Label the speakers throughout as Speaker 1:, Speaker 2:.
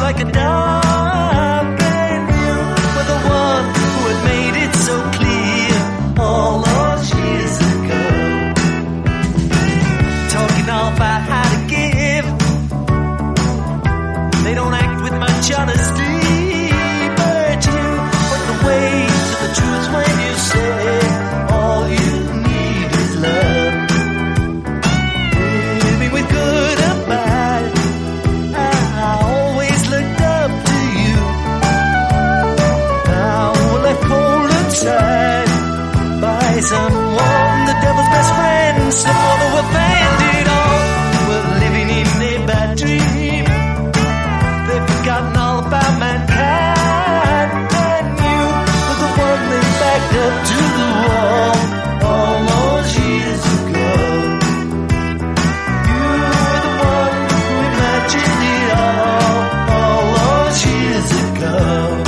Speaker 1: like a dog, and you were the one who had made it so clear all those years ago. Talking all about how to give, they don't act with much honesty, but you went away to the truth when you say all you need is love. Living with good and bad, I always looked up to you. Now we're left cold inside by someone, the devil's best friend, someone who abandoned all. We're living in a bad dream. They've forgotten all about mankind, and you were the one they backed up to the wall all those years ago. You were the one who imagined it all those years ago.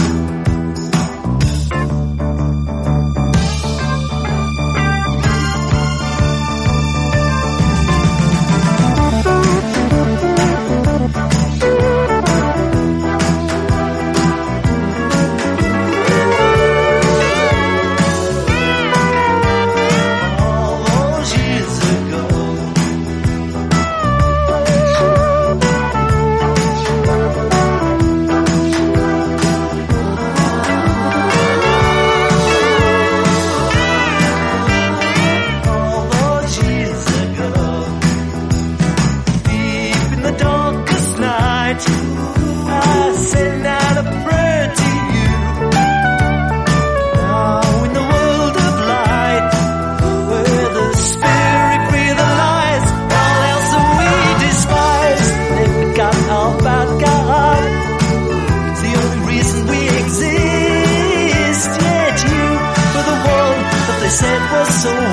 Speaker 1: All those years ago. All those years ago. Deep in the darkest night, I send out a prayer to you. Now in the world of light, where the spirit realizes all else that we despise, they've forgotten all about God. It's the only reason we exist. Yet you were the one that they said was so